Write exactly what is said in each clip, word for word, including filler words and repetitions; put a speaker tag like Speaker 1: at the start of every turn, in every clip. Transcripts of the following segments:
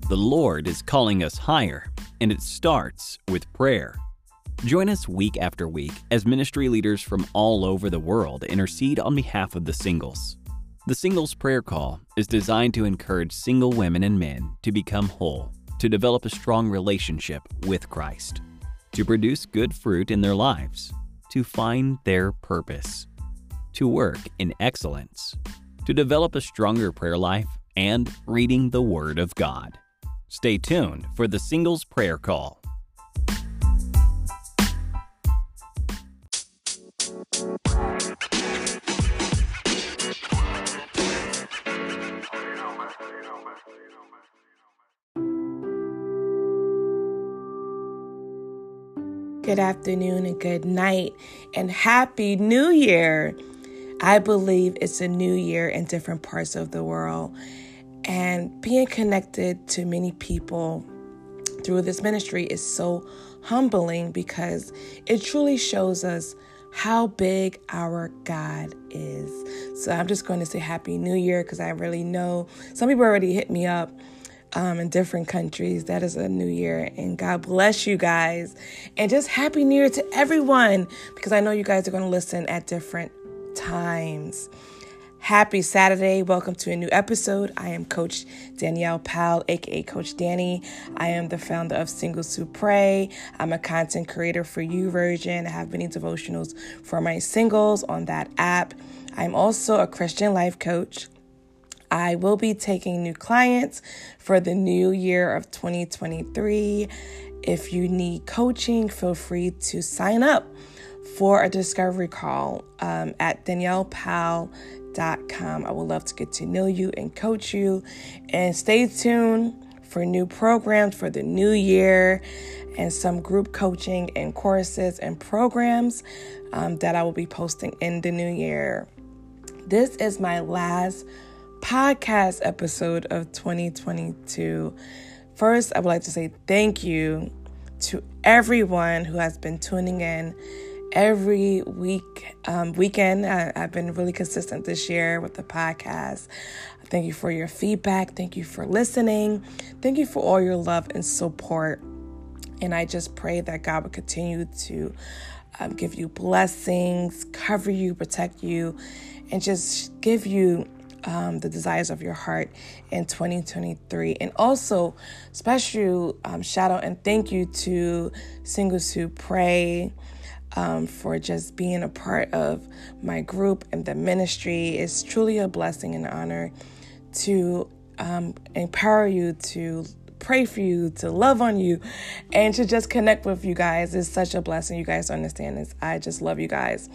Speaker 1: The Lord is calling us higher, and it starts with prayer. Join us week after week as ministry leaders from all over the world intercede on behalf of the singles. The Singles Prayer Call is designed to encourage single women and men to become whole, to develop a strong relationship with Christ, to produce good fruit in their lives, to find their purpose, to work in excellence, to develop a stronger prayer life, and reading the Word of God. Stay tuned for the Singles Prayer Call.
Speaker 2: Good afternoon and good night and Happy New Year. I believe it's a new year in different parts of the world, and being connected to many people through this ministry is so humbling because it truly shows us how big our God is. So I'm just going to say Happy New Year because I really know some people already hit me up um, in different countries. That is a new year, and God bless you guys. And just Happy New Year to everyone because I know you guys are going to listen at different times. Happy Saturday. Welcome to a new episode. I am Coach Danielle Powell, aka Coach Danny. I am the founder of Singles Who Pray. I'm a content creator for YouVersion. I have many devotionals for my singles on that app. I'm also a Christian life coach. I will be taking new clients for the new year of twenty twenty-three. If you need coaching, feel free to sign up for a discovery call um, at Danielle Powell dot com. I would love to get to know you and coach you. And stay tuned for new programs for the new year and some group coaching and courses and programs um, that I will be posting in the new year. This is my last podcast episode of twenty twenty-two. First, I would like to say thank you to everyone who has been tuning in every week, um, weekend. I, I've been really consistent this year with the podcast. Thank you for your feedback. Thank you for listening. Thank you for all your love and support. And I just pray that God will continue to um, give you blessings, cover you, protect you, and just give you um, the desires of your heart in twenty twenty-three. And also, special um, shout out and thank you to Singles Who Pray. Um, for just being a part of my group and the ministry. It's truly a blessing and honor to um, empower you, to pray for you, to love on you, and to just connect with you guys. It's such a blessing. You guys don't understand this. I just love you guys.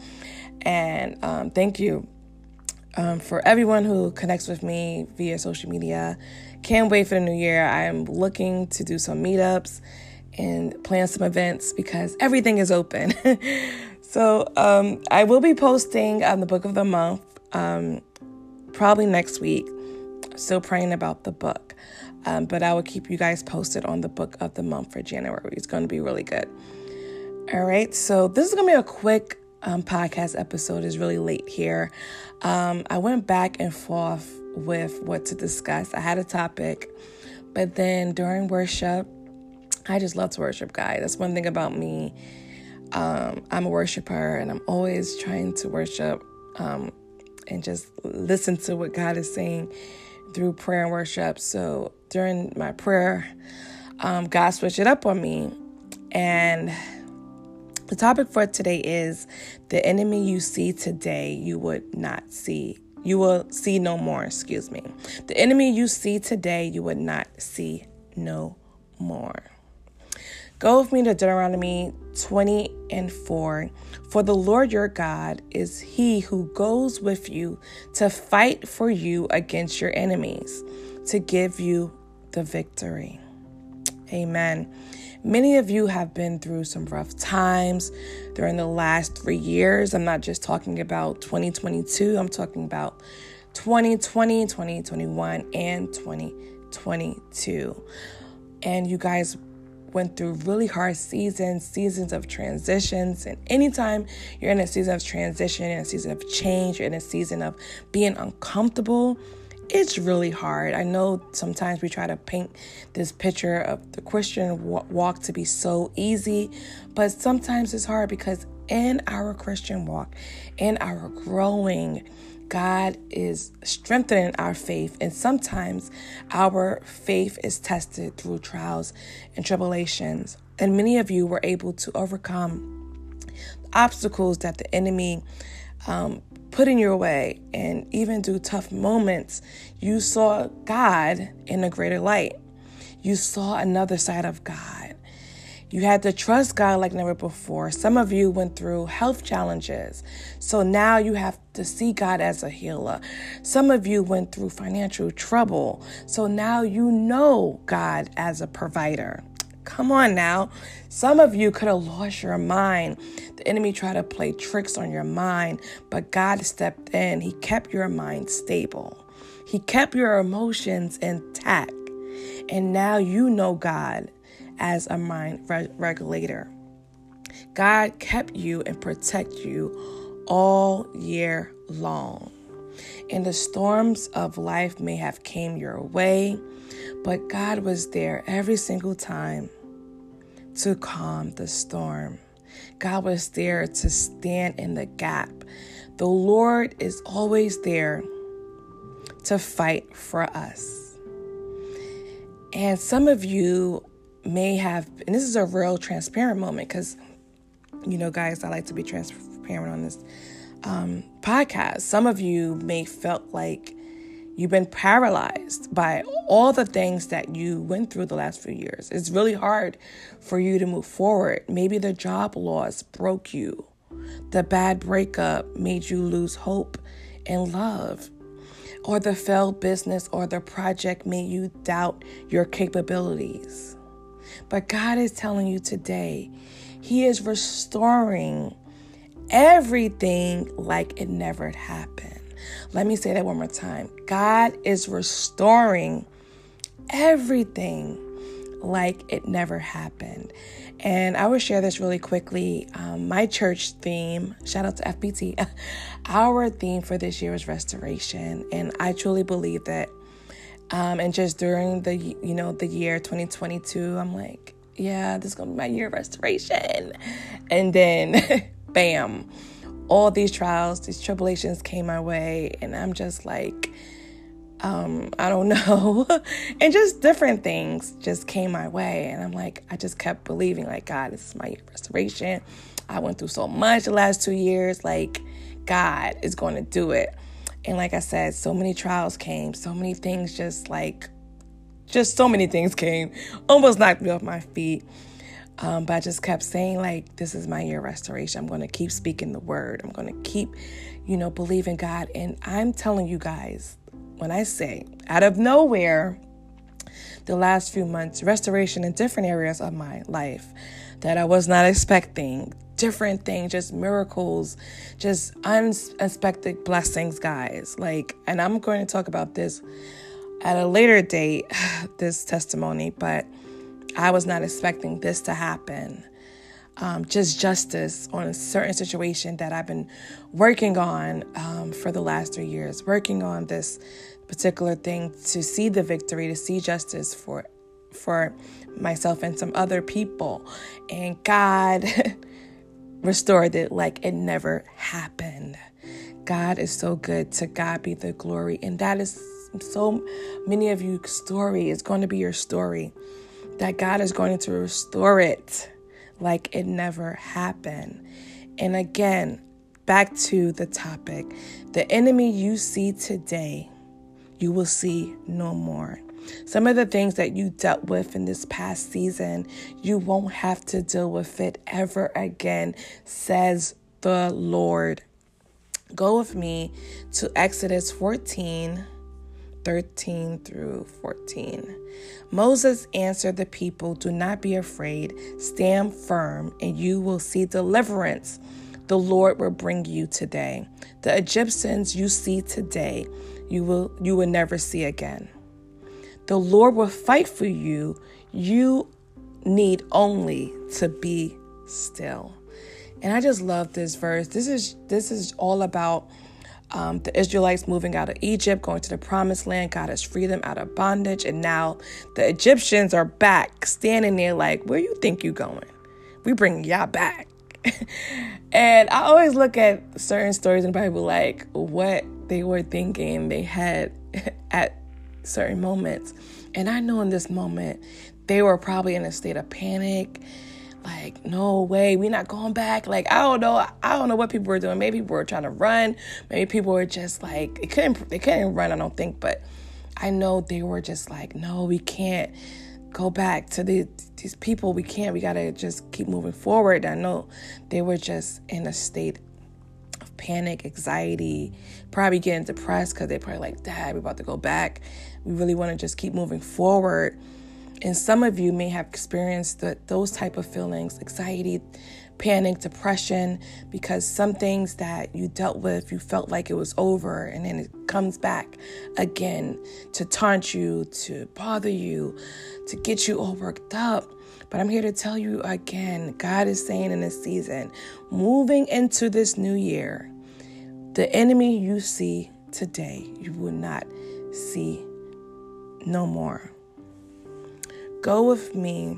Speaker 2: And um, thank you um, for everyone who connects with me via social media. Can't wait for the new year. I am looking to do some meetups and plan some events because everything is open. so um, I will be posting on the book of the month um, probably next week. Still praying about the book. Um, but I will keep you guys posted on the book of the month for January. It's going to be really good. All right. So this is going to be a quick um, podcast episode. It's really late here. Um, I went back and forth with what to discuss. I had a topic, but then during worship, I just love to worship, guys. That's one thing about me. Um, I'm a worshiper, and I'm always trying to worship um, and just listen to what God is saying through prayer and worship. So during my prayer, um, God switched it up on me. And the topic for today is the enemy you see today, you would not see. You will see no more, excuse me. The enemy you see today, you would not see no more. Go with me to Deuteronomy twenty and four. For the Lord your God is he who goes with you to fight for you against your enemies, to give you the victory. Amen. Many of you have been through some rough times during the last three years. I'm not just talking about twenty twenty-two. I'm talking about twenty twenty, twenty twenty-one, and twenty twenty-two. And you guys went through really hard seasons, seasons of transitions. And anytime you're in a season of transition, in a season of change, you're in a season of being uncomfortable, it's really hard. I know sometimes we try to paint this picture of the Christian walk to be so easy, but sometimes it's hard because in our Christian walk, in our growing, God is strengthening our faith, and sometimes our faith is tested through trials and tribulations. And many of you were able to overcome obstacles that the enemy um, put in your way, and even through tough moments, you saw God in a greater light. You saw another side of God. You had to trust God like never before. Some of you went through health challenges, so now you have to see God as a healer. Some of you went through financial trouble, so now you know God as a provider. Come on now. Some of you could have lost your mind. The enemy tried to play tricks on your mind, but God stepped in. He kept your mind stable. He kept your emotions intact. And now you know God as a mind re- regulator. God kept you and protect you all year long. And the storms of life may have came your way, but God was there every single time to calm the storm. God was there to stand in the gap. The Lord is always there to fight for us. And some of you may have, and this is a real transparent moment because, you know, guys, I like to be transparent on this um, podcast. Some of you may felt like you've been paralyzed by all the things that you went through the last few years. It's really hard for you to move forward. Maybe the job loss broke you. The bad breakup made you lose hope and love. Or the failed business or the project made you doubt your capabilities. But God is telling you today, He is restoring everything like it never happened. Let me say that one more time. God is restoring everything like it never happened. And I will share this really quickly. Um, my church theme, shout out to F B T, our theme for this year is restoration. And I truly believe that. Um, and just during the, you know, the year twenty twenty-two, I'm like, yeah, this is going to be my year of restoration. And then, bam. All these trials, these tribulations came my way, and I'm just like, um, I don't know. And just different things just came my way. And I'm like, I just kept believing, like, God, this is my restoration. I went through so much the last two years. Like, God is going to do it. And like I said, so many trials came. So many things just like, just so many things came. Almost knocked me off my feet. Um, but I just kept saying, like, this is my year of restoration. I'm going to keep speaking the word. I'm going to keep, you know, believing God. And I'm telling you guys, when I say out of nowhere, the last few months, restoration in different areas of my life that I was not expecting, different things, just miracles, just unexpected blessings, guys. Like, and I'm going to talk about this at a later date, this testimony, but I was not expecting this to happen. Um, just justice on a certain situation that I've been working on um, for the last three years, working on this particular thing to see the victory, to see justice for for myself and some other people. And God restored it like it never happened. God is so good. To God be the glory. And that is so many of you story is going to be your story. That God is going to restore it like it never happened. And again, back to the topic. The enemy you see today, you will see no more. Some of the things that you dealt with in this past season, you won't have to deal with it ever again, says the Lord. Go with me to Exodus fourteen, thirteen through fourteen. Moses answered the people, "Do not be afraid. Stand firm, and you will see deliverance the Lord will bring you today. The Egyptians you see today, you will you will never see again. The Lord will fight for you. You need only to be still." And I just love this verse. This is this is all about Um, the Israelites moving out of Egypt, going to the promised land. God has freed them out of bondage. And now the Egyptians are back, standing there like, where you think you going? We bring y'all back. And I always look at certain stories in the Bible like what they were thinking they had at certain moments. And I know in this moment, they were probably in a state of panic. Like, no way, we're not going back. Like, I don't know. I don't know what people were doing. Maybe people were trying to run. Maybe people were just like, they couldn't, they couldn't run, I don't think. But I know they were just like, no, we can't go back to the, these people. We can't. We got to just keep moving forward. I know they were just in a state of panic, anxiety, probably getting depressed because they're probably like, Dad, we're about to go back. We really want to just keep moving forward. And some of you may have experienced the, those type of feelings, anxiety, panic, depression, because some things that you dealt with, you felt like it was over, and then it comes back again to taunt you, to bother you, to get you all worked up. But I'm here to tell you again, God is saying in this season, moving into this new year, the enemy you see today, you will not see no more. Go with me.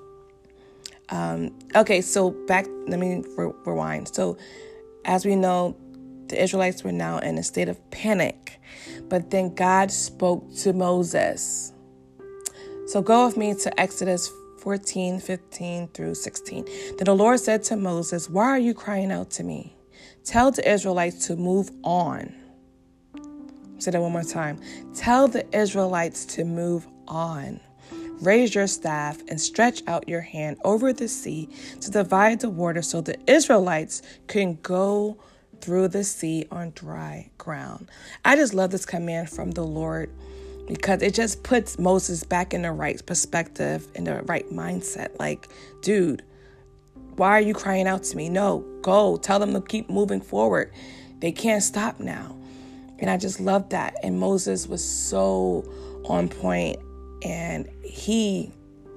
Speaker 2: Um, okay, so back, let me re- rewind. So as we know, the Israelites were now in a state of panic, but then God spoke to Moses. So go with me to Exodus fourteen, fifteen through sixteen. Then the Lord said to Moses, why are you crying out to me? Tell the Israelites to move on. Say that one more time. Tell the Israelites to move on. Raise your staff and stretch out your hand over the sea to divide the water so the Israelites can go through the sea on dry ground. I just love this command from the Lord because it just puts Moses back in the right perspective, in the right mindset. Like, dude, why are you crying out to me? No, go. Tell them to keep moving forward. They can't stop now. And I just love that. And Moses was so on point. And he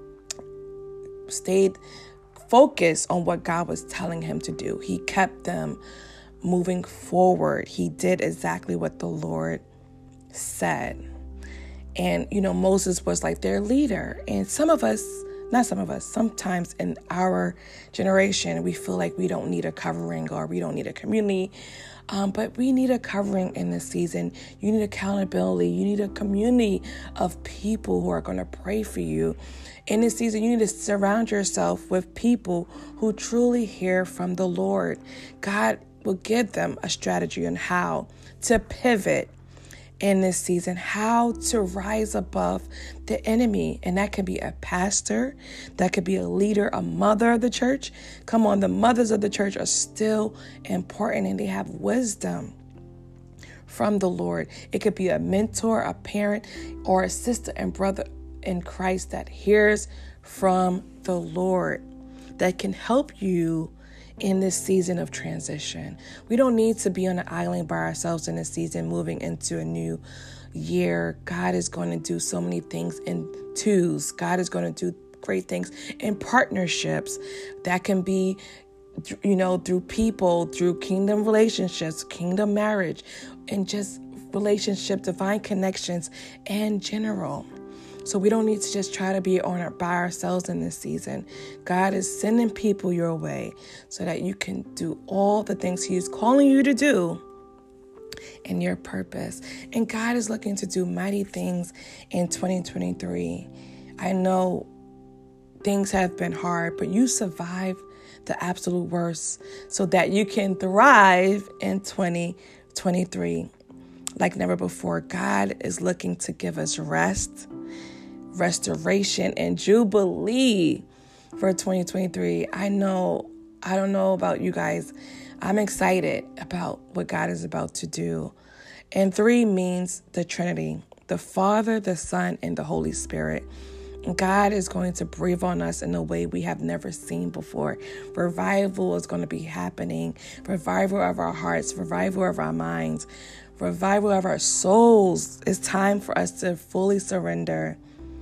Speaker 2: stayed focused on what God was telling him to do. He kept them moving forward. He did exactly what the Lord said. And, you know, Moses was like their leader. And some of us, not some of us, sometimes in our generation, we feel like we don't need a covering or we don't need a community. Um, but we need a covering in this season. You need accountability. You need a community of people who are going to pray for you. In this season, you need to surround yourself with people who truly hear from the Lord. God will give them a strategy on how to pivot in this season, how to rise above the enemy. And that can be a pastor, that could be a leader, a mother of the church. Come on, the mothers of the church are still important and they have wisdom from the Lord. It could be a mentor, a parent, or a sister and brother in Christ that hears from the Lord, that can help you in this season of transition. We don't need to be on an island by ourselves in this season, moving into a new year. God is going to do so many things in twos. God is going to do great things in partnerships that can be, you know, through people, through kingdom relationships, kingdom marriage, and just relationship, divine connections in general. So we don't need to just try to be on it by ourselves in this season. God is sending people your way so that you can do all the things He is calling you to do in your purpose. And God is looking to do mighty things in twenty twenty-three. I know things have been hard, but you survived the absolute worst so that you can thrive in twenty twenty-three like never before. God is looking to give us rest, restoration, and jubilee for twenty twenty-three. I know, I don't know about you guys. I'm excited about what God is about to do. And three means the Trinity, the Father, the Son, and the Holy Spirit. God is going to breathe on us in a way we have never seen before. Revival is going to be happening. Revival of our hearts, revival of our minds, revival of our souls. It's time for us to fully surrender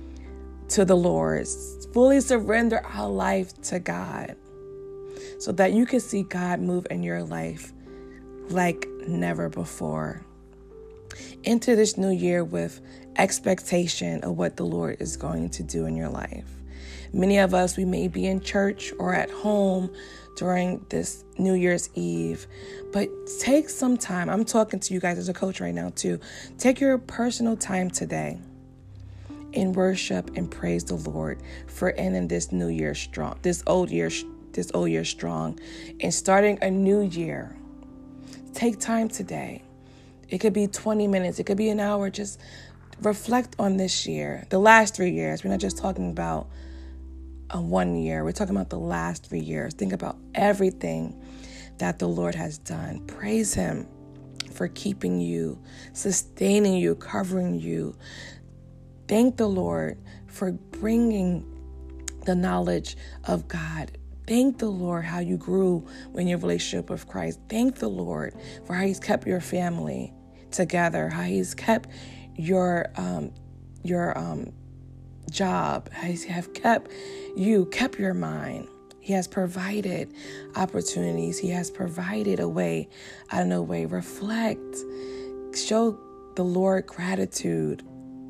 Speaker 2: to the Lord, fully surrender our life to God so that you can see God move in your life like never before. Enter this new year with expectation of what the Lord is going to do in your life. Many of us, we may be in church or at home during this New Year's Eve, but take some time. I'm talking to you guys as a coach right now too. Take your personal time today and worship and praise the Lord for ending this new year strong, this old year, this old year strong, and starting a new year. Take time today. It could be twenty minutes. It could be an hour. Just reflect on this year, the last three years. We're not just talking about a one year. We're talking about the last three years. Think about everything that the Lord has done. Praise him for keeping you, sustaining you, covering you. Thank the Lord for bringing the knowledge of God. Thank the Lord how you grew in your relationship with Christ. Thank the Lord for how he's kept your family together, how he's kept your um, your um, job, how he have kept you, kept your mind. He has provided opportunities. He has provided a way out of no way. Reflect. Show the Lord gratitude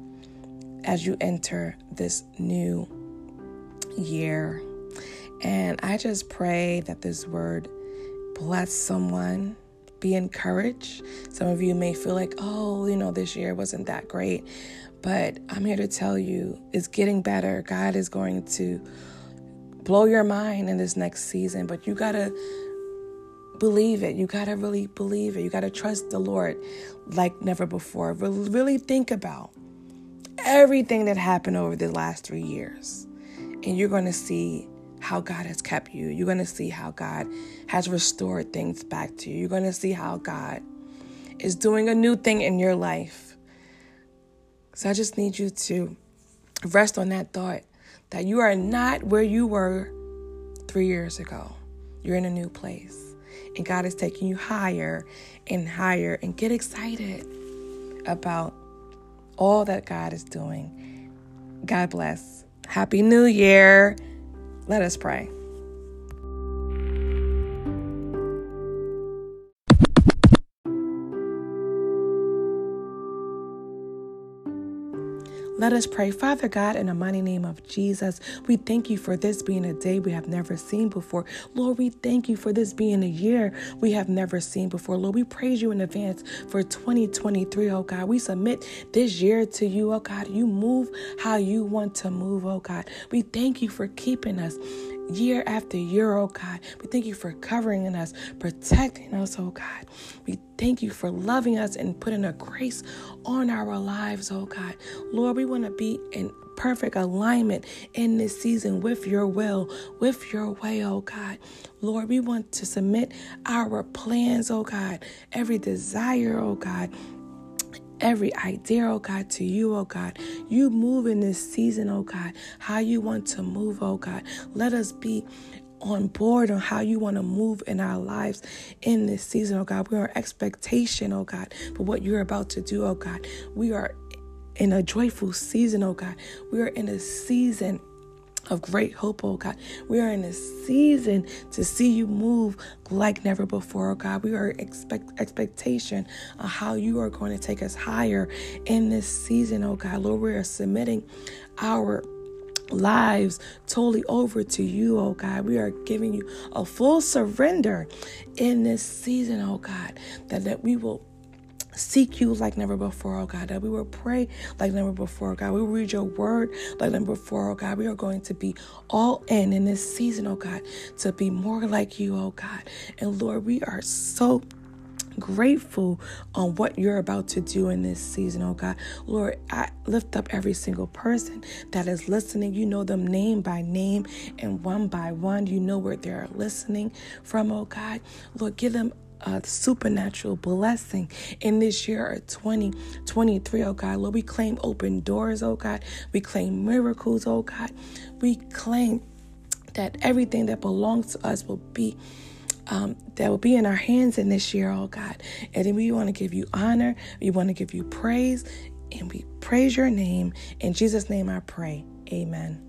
Speaker 2: as you enter this new year. And I just pray that this word bless someone. Be encouraged. Some of you may feel like, oh, you know, this year wasn't that great. But I'm here to tell you it's getting better. God is going to blow your mind in this next season. But you got to believe it. You got to really believe it. You got to trust the Lord like never before. Really think about everything that happened over the last three years. And you're going to see how God has kept you. You're going to see how God has restored things back to you. You're going to see how God is doing a new thing in your life. So I just need you to rest on that thought that you are not where you were three years ago. You're in a new place. And God is taking you higher and higher. And get excited about all that God is doing. God bless. Happy New Year. Let us pray. Let us pray. Father God, in the mighty name of Jesus, we thank you for this being a day we have never seen before. Lord, we thank you for this being a year we have never seen before. Lord, we praise you in advance for twenty twenty-three, oh God. We submit this year to you, oh God. You move how you want to move, oh God. We thank you for keeping us year after year, oh God. We thank you for covering us, protecting us, oh God. We thank you for loving us and putting a grace on our lives, oh God. Lord, we want to be in perfect alignment in this season with your will, with your way, oh God. Lord, we want to submit our plans, oh God, every desire, oh God, every idea, oh God, to you, oh God. You move in this season, oh God, how you want to move, oh God. Let us be on board on how you want to move in our lives in this season, oh God. We are in expectation, oh God, for what you're about to do, oh God. We are in a joyful season, oh God. We are in a season of great hope, oh God. We are in a season to see you move like never before, oh God. We are expect expectation of how you are going to take us higher in this season, oh God. Lord, we are submitting our lives totally over to you, oh God. We are giving you a full surrender in this season, oh God, that, that we will seek you like never before, oh God, that we will pray like never before, oh God. We will read your word like never before, oh God. We are going to be all in in this season, oh God, to be more like you, oh God. And Lord, we are so grateful on what you're about to do in this season, oh God. Lord, I lift up every single person that is listening. You know them name by name and one by one. You know where they're listening from, oh God. Lord, give them a supernatural blessing in this year of twenty twenty-three, oh God. Lord, we claim open doors, oh God. We claim miracles, oh God. We claim that everything that belongs to us will be Um, that will be in our hands in this year, oh God. And then we want to give you honor. We want to give you praise. And we praise your name. In Jesus' name I pray. Amen.